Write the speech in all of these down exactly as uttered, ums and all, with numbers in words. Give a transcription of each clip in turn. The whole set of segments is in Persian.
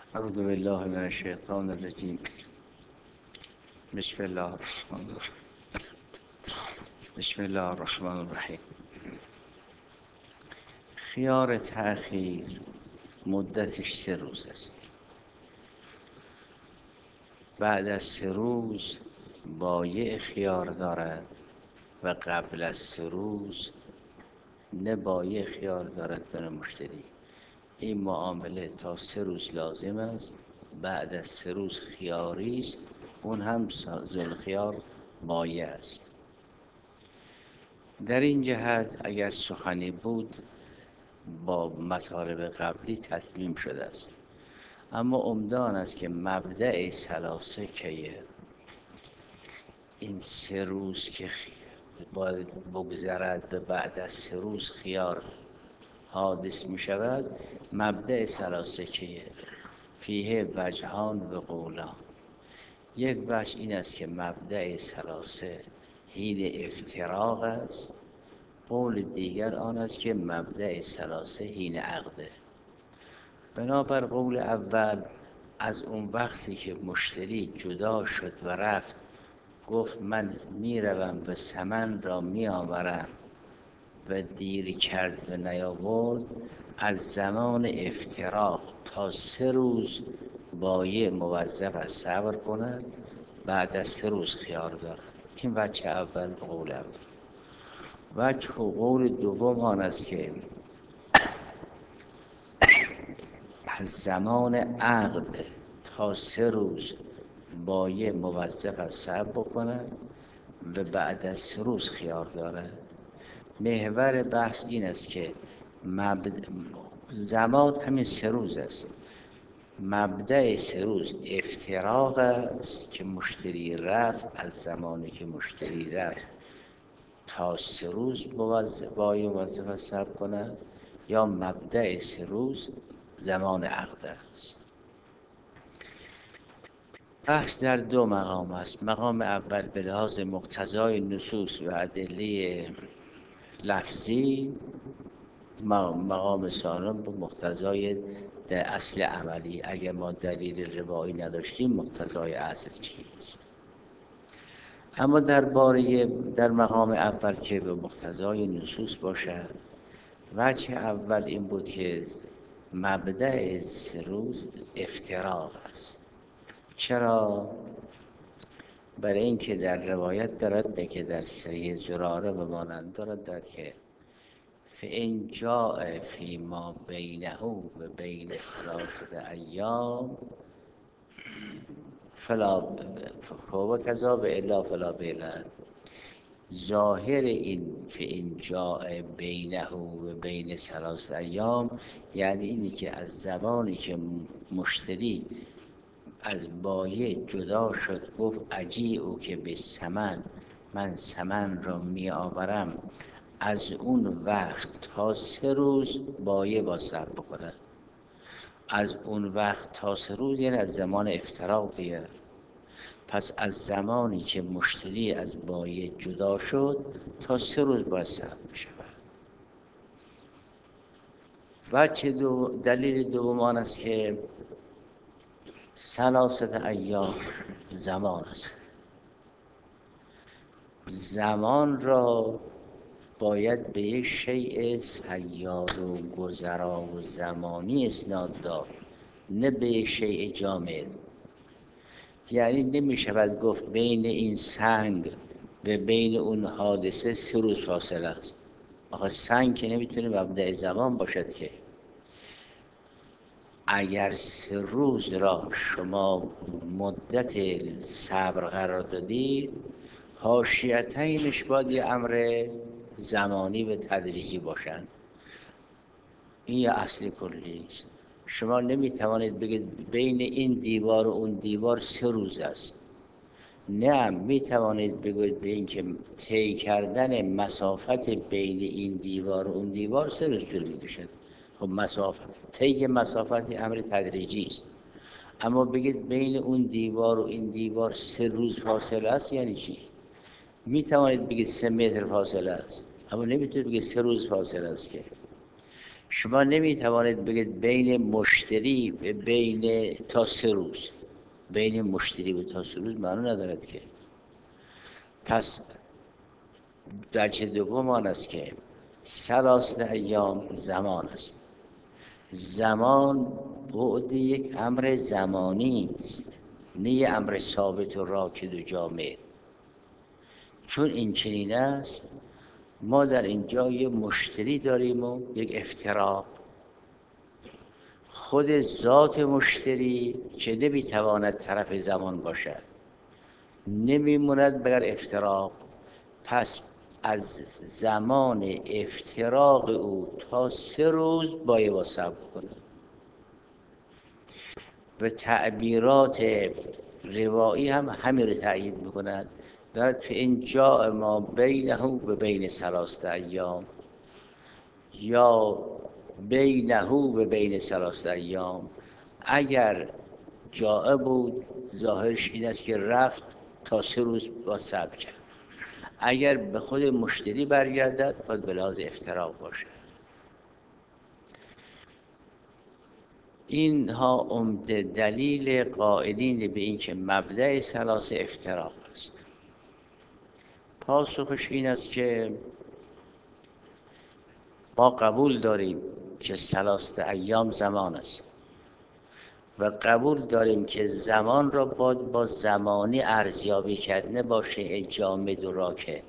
اعوذ بالله من الشیطان الرجیم. بسم الله الرحمن الرحیم. بسم الله الرحمن الرحیم. خیار تأخیر مدتش سه روز است. بعد از سه روز بایع خیار دارد و قبل از سه روز نه بایع خیار دارد نه مشتری. این معامله تا سه روز لازم است. بعد از سه روز خیاری است، اون هم ذوالخیار بایع است. در این جهت اگر سخنی بود با مطالب قبلی تطمیم شده است، اما عمدان است که مبدأ ثلاثه کیه. این سه روز که باید بگذرد به بعد از سه روز خیار حادث می شود. مبدأ ثلاثه کیه فیه وجهان و قولان. یک وجه این است که مبدأ ثلاثه حین افتراق است. قول دیگر آن است که مبدأ ثلاثه حین عقده. بنابر قول اول، از اون وقتی که مشتری جدا شد و رفت، گفت من میروم و ثمن را میآورم و دیر کرد و نیاورد، از زمان افتراق تا سه روز بایع موظف است صبر کند. بعد از سه روز خیار دارد. این وجه اول قول اول. وجه قول دوم آن است که از زمان عقد تا سه روز بایع موظف است صبر بکند و بعد از سه روز خیار دارد. محور بحث این است که مبد... زمان همین سه روز است. مبدأ سه روز افتراق است که مشتری رفت. از زمانی که مشتری رفت تا سه روز بایع موظف است صبر کند، یا مبدأ سه روز زمان عقد است. بحث در دو مقام است. مقام اول به لحاظ مقتضای نصوص و ادله لفظی، مقام ثانی به مقتضای در اصل عملی. اگر ما دلیل روایی نداشتیم مقتضای اصل چیست؟ اما در باره در مقام اول که به مقتضای نصوص باشد، وجه اول این بود که مبدأ سه روز افتراق است. چرا؟ برای اینکه در روایت دارد به که در صحیح زراره به مانند دارد دارد که فإن جاء فیما بینه و بین ثلاثة ایام فلا و کذا و الا فلا بیلن. ظاهر این فإن جاء بینه و بین ثلاثة ایام یعنی اینی که از زمانی که مشتری از بایع جدا شد، گفت اجیعو که به ثمن، من ثمن را می آورم، از اون وقت تا سه روز بایع با صبر بکنه. از اون وقت تا سه روز یعنی از زمان افتراق دیگر. پس از زمانی که مشتری از بایع جدا شد تا سه روز باید صبر بشود. و چه دو دلیل دوم آن است که ثلاثة ایام زمان است. زمان را باید به یک شیء سیار و گذرا و زمانی اسناد داد، نه به یک شیء جامد. یعنی نمی شود گفت بین این سنگ و بین اون حادثه سه روز فاصله است. آخه سنگ که نمیتونه مبدأ زمان باشد که. اگر سه روز را شما مدت صبر قرار دادید، حاشیتینش باید یه امر زمانی و تدریجی باشند. این یه اصل کلی است. شما نمیتوانید بگید بین این دیوار و اون دیوار سه روز است. نه، میتوانید بگوید به این که طی کردن مسافت بین این دیوار و اون دیوار سه روز طول میکشد. خب مسافت طی مسافت امر تدریجی است. اما بگید بین اون دیوار و این دیوار سه روز فاصله است، یعنی چی؟ میتوانید بگید سه متر فاصله است، اما نمیتونید بگید سه روز فاصله است که. شما نمیتوانید بگید بین مشتری بین تا سه روز، بین مشتری و تا سه روز معنی ندارد که. پس وجه دوم آن است که ثلاثه ایام زمان است. زمان بعد یک امر زمانی است، نه یک امر ثابت و راکد و جامد. چون این چنین است، ما در اینجا یک مشتری داریم و یک افتراق. خود ذات مشتری که نمیتواند طرف زمان باشد، نمیموند بگر افتراق. پس از زمان افتراق او تا سه روز باید صبر کنه. و تعبیرات روایی هم همین رو تأیید میکند. دارد که اینجا ما بینه و بین ثلاثه ایام، یا بینه و بین ثلاثه ایام. اگر جائع بود ظاهرش این است که رفت تا سه روز با صبر کرد. اگر به خود مشتری برگردد باید به لحاظ افتراق باشه. اینها عمده دلیل قائلین به این که مبدأ ثلاثه افتراق است. پاسخش این است که ما قبول داریم که ثلاثه ایام زمان است و قبول داریم که زمان را باید با زمانی ارزیابی کرد، نباشه جامد و راکد.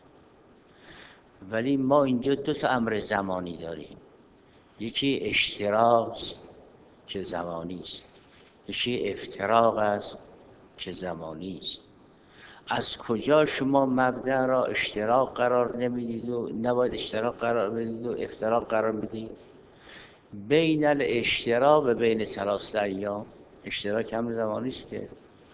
ولی ما اینجا دو تا امر زمانی داریم، یکی اشتراق است که زمانی است، یکی افتراق است که زمانی است. از کجا شما مبدأ را اشتراق قرار نمیدید و نباید اشتراق قرار بدید و افتراق قرار بدید؟ بین الاشتراق و بین ثلاثه ایام اشتراک هم زمانی است که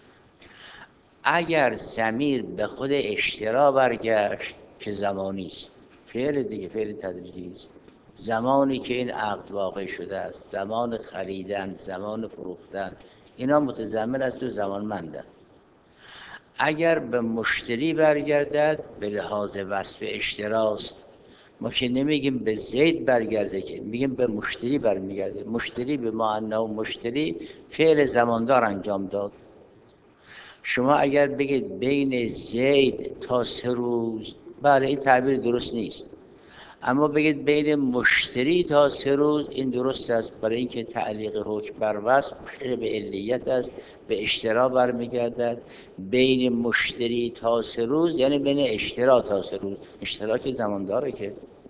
اگر ضمیر به خود اشتراق برگشت که زمانی است، فعل دیگه فعل تدریجی است. زمانی که این عقد واقع شده است، زمان خریدن، زمان فروختن، اینا متضمن است و زمانمندند. اگر به مشتری برگردد به لحاظ وصف اشتراک است. ما که نمیگیم به زید برگرده، که میگیم به مشتری برمیگرده. مشتری به معنی و مشتری فعل زماندار انجام داد. شما اگر بگید بین زید تا سه روز، بله این تعبیر درست نیست. اما بگید بین مشتری تا سه روز، این درست است، برای اینکه تعلیق حکم بر وصف مشتری به علیت است، به اشتراک برمیگردد. بین مشتری تا سه روز یعنی بین اشتراک تا سه روز، اشتراک زمان داره. که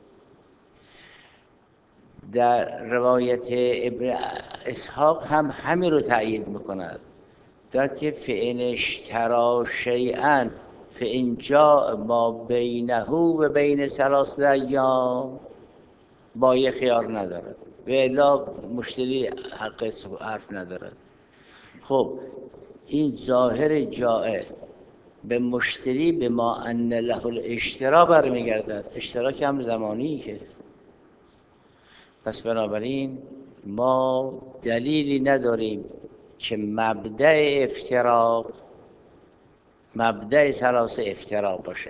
در روایت ابن اسحاق هم همین رو تأیید میکند، دارد که فإن اشتری شیئا فإن جاء ما بینه و بین ثلاثه ایام، بایع خیار ندارد و الا مشتری حق حرف ندارد. خب این ظاهر جائع به مشتری به ما ان له الاشتراک برمیگردد، اشتراک هم زمانی که. پس بنابراین ما دلیلی نداریم که مبدأ افتراق مبدأ ثلاثه افتراق باشه.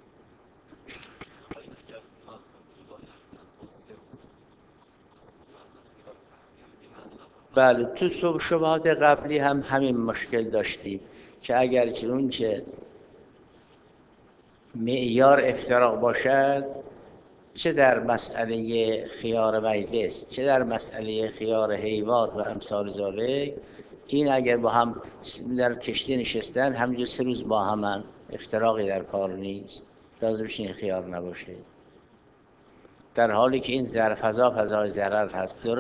بله تو شبهات قبلی هم همین مشکل داشتیم که اگر چون چه معیار افتراق باشد، چه در مسئله خیار مجلس چه در مسئله خیار حیوان و امثال ذالک، این اگر با هم در کشتی نشستن همینجا سه روز با همن، افتراقی در کار نیست، لازمش این خیار نباشه. در حالی که این ظرف فضا فضای ضرر هست. دور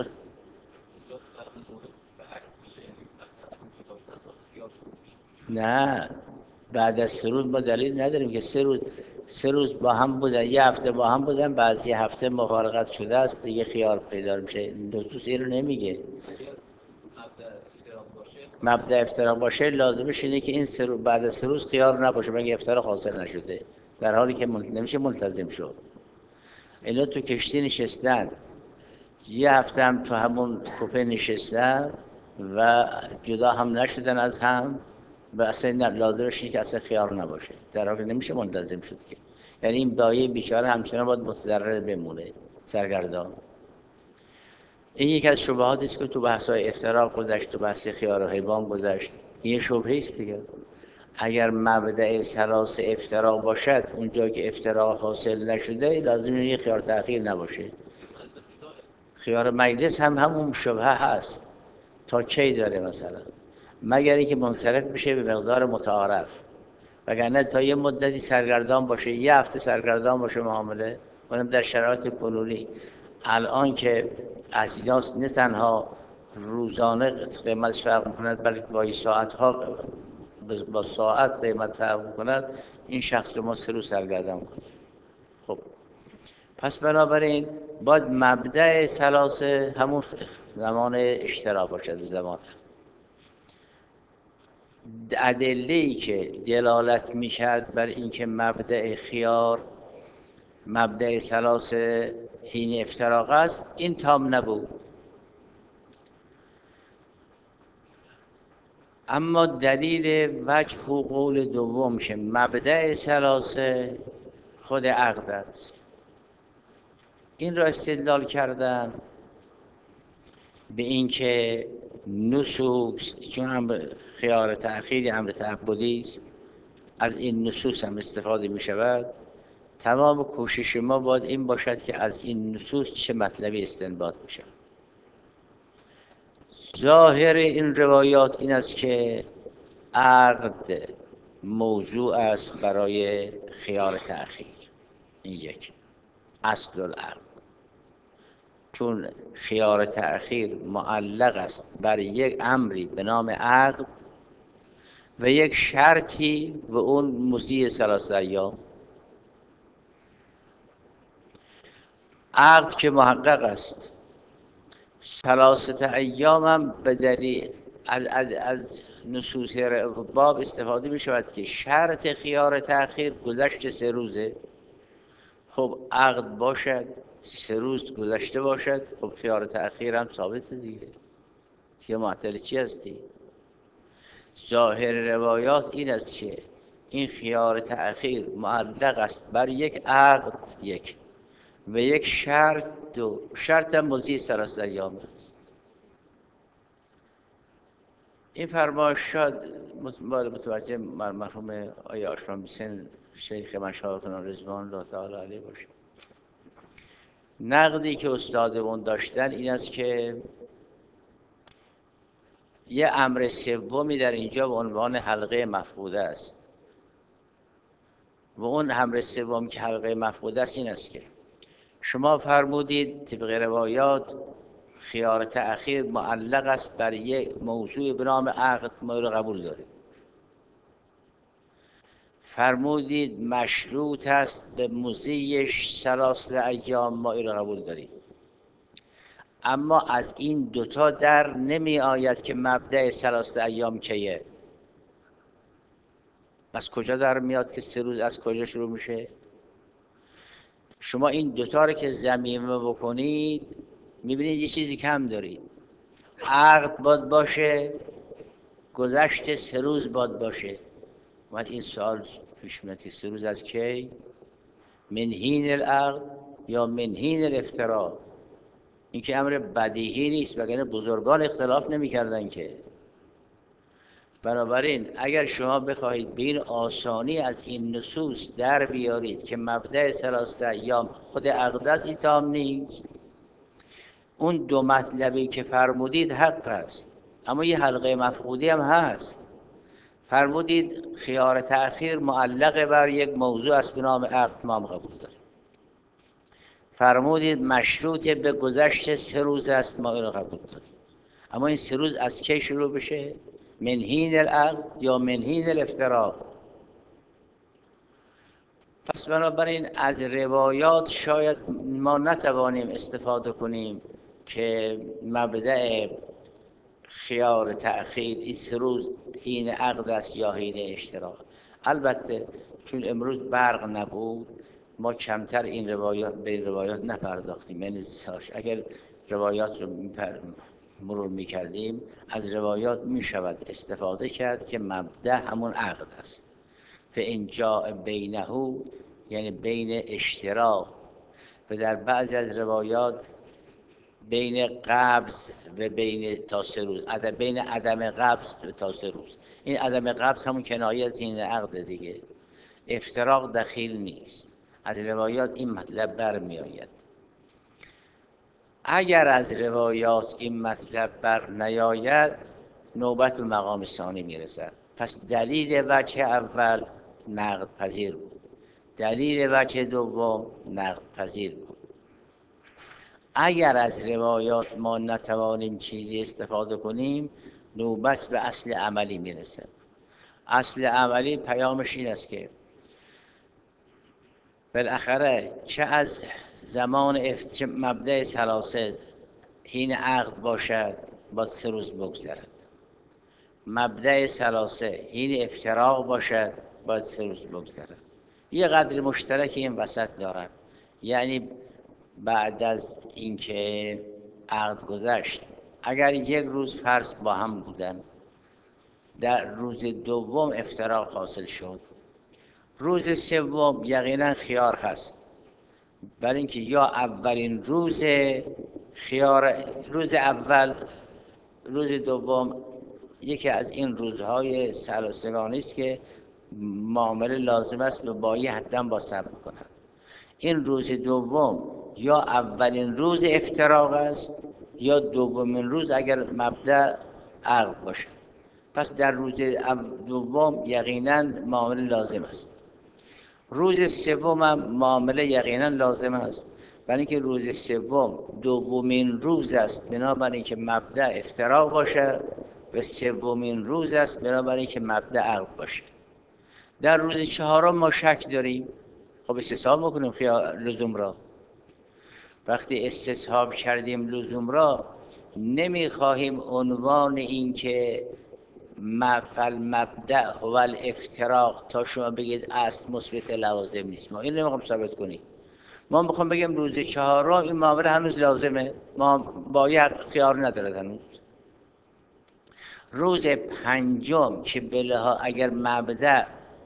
نه، بعد از سه روز ما دلیل نداریم که سه روز سه روز با هم بودن، یه هفته با هم بودن، بعد یه هفته مفارقت شده است دیگه خیار پیدا میشه. دو تا رو نمیگه. مبدأ افتراق باشه لازمش اینه که این سه روز بعد از سه روز خیار نباشه، مگه افتراق حاصل نشده، در حالی که نمیشه ملتزم شد. اینا تو کشتی نشستن، یه هفته هم تو همون کوپه نشستن و جدا هم نشدن از هم، و اصلا لازمش اینه که اصلا خیار نباشه، در حالی نمیشه ملتزم شد که. یعنی این بایع بیچاره همچنان باید متضرر بمونه، سرگردان. این یکی از شبهاتی است که تو بحث‌های افتراق گذشت، تو بحث خیار و حیوان گذشت. یه شبهه است دیگه. اگر مبدأ سلاس افتراق باشد، اونجا که افتراق حاصل نشده لازم یه خیار تأخیر نباشه. خیار مجلس هم همون شبهه هست. تا کی داره مثلا؟ مگر اینکه منصرف بشه به مقدار متعارف، وگرنه تا یه مدتی سرگردان باشه، یه هفته سرگردان باشه معامله، اونم در شرایط کنونی. الان که اجناس نه تنها روزانه قیمتش فرق میکند، بلکه با ساعت ها با ساعت قیمت فرق میکند، این شخص رو ما سه روز سرگردان کنیم. خب پس بنابراین باید مبدأ سلاسه همون زمان اشتراک باشد. زمان ادله‌ای که دلالت میکرد بر اینکه مبدأ خیار مبدأ سلاسه حین افتراق است، این تام نبود. اما دلیل وجه و قول دوم که مبدأ سلاسه خود عقد است، این را استدلال کردن به اینکه نصوص، چون امر خیار تأخیر امر تعبدی است، از این نصوص هم استفاده می شود. تمام کوشش ما باید این باشد که از این نصوص چه مطلبی استنباط می شود. ظاهر این روایات این است که عقد موضوع است برای خیار تأخیر. این یک اصل العقد، چون خیار تأخیر معلق است بر یک امری به نام عقد و یک شرطی و اون مضی ثلاثه ایام. عقد که محقق است، ثلاثه ایام هم به دلیل از, از, از نصوص باب استفاده می شود که شرط خیار تأخیر گذشت سه روزه. خب عقد باشد سه روز گذشته باشد، خب خیار تأخیر هم ثابت دیگه، که معطل چی هستی؟ ظاهر روایات این است که این خیار تأخیر معلق است بر یک عقد یک و یک شرط دو، شرط هم مضی ثلاثه ایام است. این فرمایش شاید متوجه مرحوم آیه آشرام بیسن شیخ مشایخنا رضوان الله تعالی علیه باشه. نقدی که استادمون داشتن این است که یه امر سومی در اینجا به عنوان حلقه مفقوده است و اون امر سوم که حلقه مفقوده است این است که شما فرمودید طبق روایات خیار تأخیر معلق است بر یک موضوع به نام عقد، ما رو قبول داریم. فرمودید مشروط است به مضیش ثلاثه ایام، ما رو قبول داریم. اما از این دوتا در نمی آید که مبدأ ثلاثه ایام کیه. بس کجا در میاد که سه روز از کجا شروع میشه؟ شما این دوتا رو که ضمیمه بکنید میبینید یه چیزی کم دارید. عقد باد باشه، گذشت سه روز باد باشه. بعد این سوال پیش میاد که سه روز از کی؟ من حین العقد یا من حین الافتراق؟ این که امر بدیهی نیست، وگرنه بزرگان اختلاف نمی‌کردن که. بنابراین اگر شما بخواهید به این آسانی از این نصوص در بیارید که مبدأ ثلاثه ایام خود عقد است، این تام نیست. اون دو مطلبی که فرمودید حق است، اما یه حلقه مفقودی هم هست. فرمودید خیار تأخیر معلق بر یک موضوع است به نام عقد، ما قبول داریم. فرمودید مشروط به گذشت سه روز است، ما اینو قبول داریم. اما این سه روز از کی شروع بشه؟ من حین العقد یا من حین الافتراق؟ پس بنابراین از روایات شاید ما نتوانیم استفاده کنیم که مبدأ خیار تأخیر این سه روز حین عقد است یا حین اشتراک. البته چون امروز برق نبود ما کمتر این روایات به این روایات نپرداختیم. یعنی اگر روایات رو مرور میکردیم از روایات میشود استفاده کرد که مبدأ همون عقد است. فإن جاء بینه، یعنی بین اشتراک. و در بعضی از روایات بین قبض و بین تا سه روز، عدم بین عدم قبض تا سه روز. این عدم قبض همون کنایه از این عقد دیگه، افتراق دخیل نیست. از روایات این مطلب برمی آید. اگر از روایات این مطلب بر نیاید، نوبت به مقام ثانی میرسد. پس دلیل وجه اول نقد پذیر بود، دلیل وجه دوم نقد پذیر بود. اگر از روایات ما نتوانیم چیزی استفاده کنیم، نوبت به اصل عملی میرسد. اصل عملی پیامش این است که بالاخره چه از زمان اف... چه مبدأ ثلاثه حین عقد باشد باید سه روز بگذرد، مبدأ ثلاثه حین افتراق باشد باید سه روز بگذرد. یه قدر مشترکی این وسط دارن، یعنی بعد از اینکه عقد گذشت اگر یک روز فرض با هم بودن، در روز دوم افتراق حاصل شد، روز سوم یقینا خیار هست، ولی اینکه یا اولین روز خیار روز اول، روز دوم یکی از این روزهای ثلاثگانی است که معامله لازم است به بایی حتما با صبر کند. این روز دوم یا اولین روز افتراق است یا دومین روز اگر مبدأ عقد باشه. پس در روز دوم یقینا معامله لازم است. روز سوم هم معامله یقینا لازم است، برای اینکه روز سوم دومین روز است بنابراین که مبدأ افتراق باشه و سومین روز است بنابراین که مبدأ عقد باشه. در روز چهارم ما شک داریم، خب استصحاب میکنیم خیال لزوم را. وقتی استصحاب کردیم لزوم را، نمیخواهیم عنوان این که مفعل مبدأ هو الافتراق تا شما بگید اصل مثبت لوازم نیست، ما این نمیخوایم ثابت کنیم. ما میخوایم بگیم روز چهارم این معامله هنوز لازمه، ما باید خیار ندارد هنوز. روز پنجم که بلها اگر مبدأ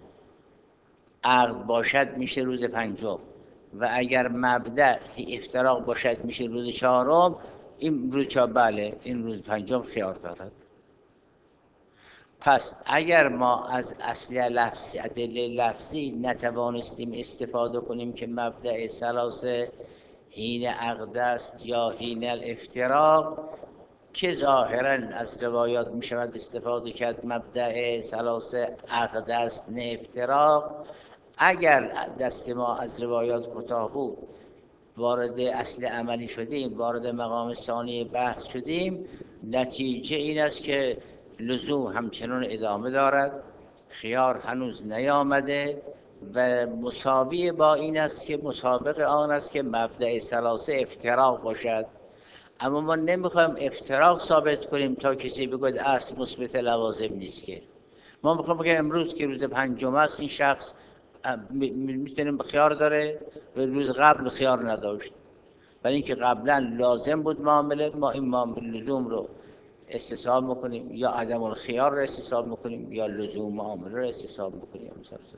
عقد باشد میشه روز پنجم و اگر مبدأ افتراق باشد میشه روز چهارم. این روز چهارم بله، این روز پنجم خیار دارد. پس اگر ما از اصل لفظی ادله لفظی نتوانستیم استفاده کنیم که مبدأ ثلاثه حین عقد است یا حین الافتراق، که ظاهرا از روایات می شود استفاده کرد مبدأ ثلاثه عقد است نه افتراق، اگر دست ما از روایات کوتاه بود وارد اصل عملی شدیم، وارد مقام ثانی بحث شدیم، نتیجه این است که لزوم همچنان ادامه دارد، خیار هنوز نیامده و مساوی با این است که مسابق آن است که مبدأ ثلاثه افتراق باشد. اما ما نمیخوایم افتراق ثابت کنیم تا کسی بگوید اصل مثبت لوازم نیست، که ما میخوایم بگیم امروز که روز پنجم است این شخص میتونیم خیار داره و روز قبل خیار نداشت، ولی اینکه قبلا لازم بود معامله، ما این معامله لزوم رو استصحاب میکنیم یا عدم الخیار رو استصحاب میکنیم یا لزوم معامله رو استصحاب میکنیم.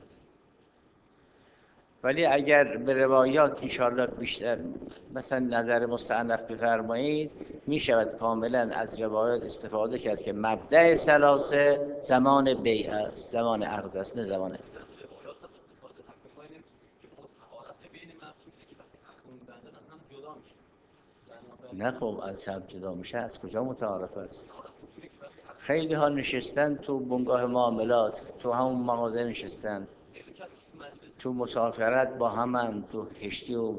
ولی اگر به روایات انشاءالله بیشتر مثلا نظر مستأنف بفرمایید، می شود کاملا از روایات استفاده کرد که مبدأ ثلاثه زمان بیع است، زمان عقد است، نه زمان افتراق. نه خب از هم جدا میشه، از کجا متعارف است؟ خیلی ها نشستن تو بنگاه معاملات، تو همون مغازه نشستن، تو مسافرت با هم، تو کشتی و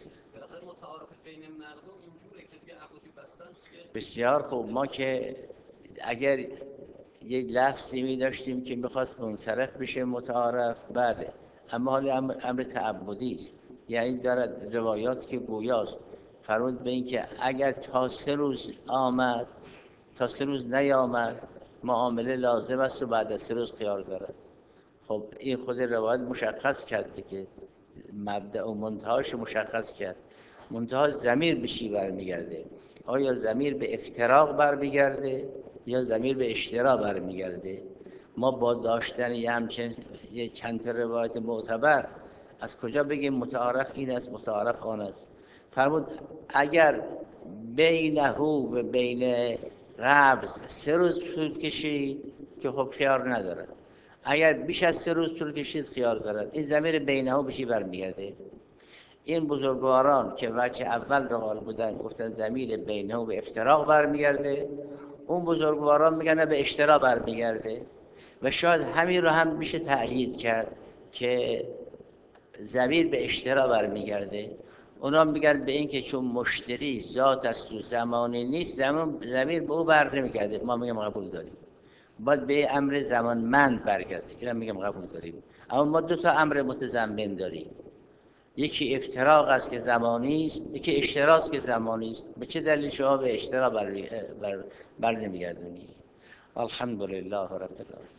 بسیار خوب. ما که اگر یک لفظی می داشتیم که میخواست منصرف بشه متعارف، بله، اما حالا امر تعبدی است، یعنی دارد روایات که گویاست فرمود به این که اگر تا سه روز آمد تا سه روز نیامد معامله لازم است و بعد از سه روز خیار دارد. خب این خود روایت مشخص کرده که مبدأ و منتهاش مشخص کرد. منتها ضمیر به چی برمیگرده؟ آیا ضمیر به افتراق برمیگرده یا ضمیر به اشتراک برمیگرده؟ ما با داشتن یه همچین یه چند تا روایت معتبر از کجا بگیم متعارف این است متعارف آن است؟ فرمود اگر بینه و بین قبض سه روز طول کشید که خب خیار ندارد، اگر بیش از سه روز طول کشید خیار دارد. این ضمیر بینه و بشی برمیگرده. این بزرگواران که وجه اول رو قال بودن گفتن ضمیر بینه و به افتراق برمیگرده، اون بزرگواران میگن به اشتراک برمیگرده. و شاید همین رو هم میشه تأیید کرد که ضمیر به اشتراک برمیگرده. اونا میگن به این که چون مشتری ذات است و زمانی نیست، ضمیر به او بر نمیگرده. ما میگم قبول داریم، باید به امر زمانمند برگرده، که میگم قبول داریم. اما ما دو تا امر متضمن داریم، یکی افتراق است که زمانی است، یکی اشتراک است که زمانی است. به چه دلیل شما به اشتراک بر, بر, بر نمیگردونی؟ الحمدلله رب العالمین.